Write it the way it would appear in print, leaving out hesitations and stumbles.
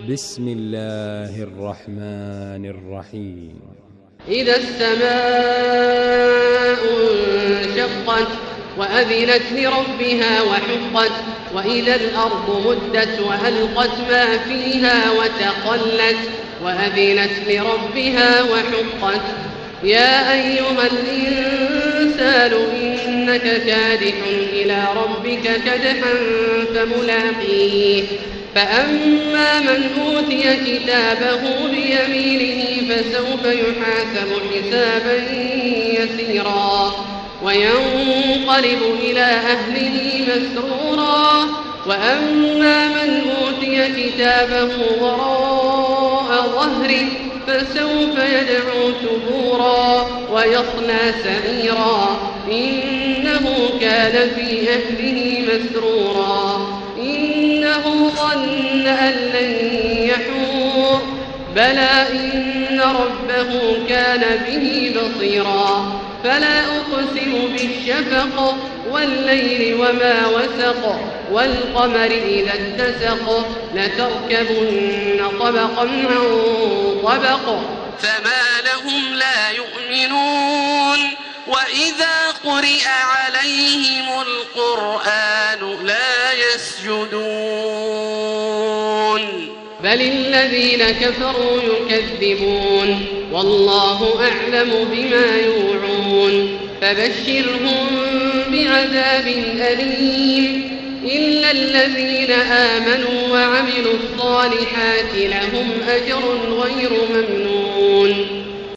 بسم الله الرحمن الرحيم. إذا السماء انشقت وأذنت لربها وحقت وإذا الأرض مدت وألقت ما فيها وتخلت وأذنت لربها وحقت يا أيها الإنسان إنك كادح إلى ربك كدحا فملاقيه فأما من أوتي كتابه بيمينه فسوف يحاسب حسابا يسيرا وينقلب إلى أهله مسرورا وأما من أوتي كتابه وراء ظهره فسوف يدعو ثبورا ويصلى سعيرا إنه كان في أهله مسرورا إنه ظن أن لن يحور بلى إن ربه كان به بصيرا فلا أقسم بالشفق والليل وما وسق والقمر إذا اتسق لتركبن طبقا عن طبق فما لهم لا يؤمنون وإذا قرئ عليهم القرآن لا يسجدون بل الذين كفروا يكذبون والله أعلم بما يوعون فبشرهم بعذاب أليم إلا الذين آمنوا وعملوا الصالحات لهم أجر غير ممنون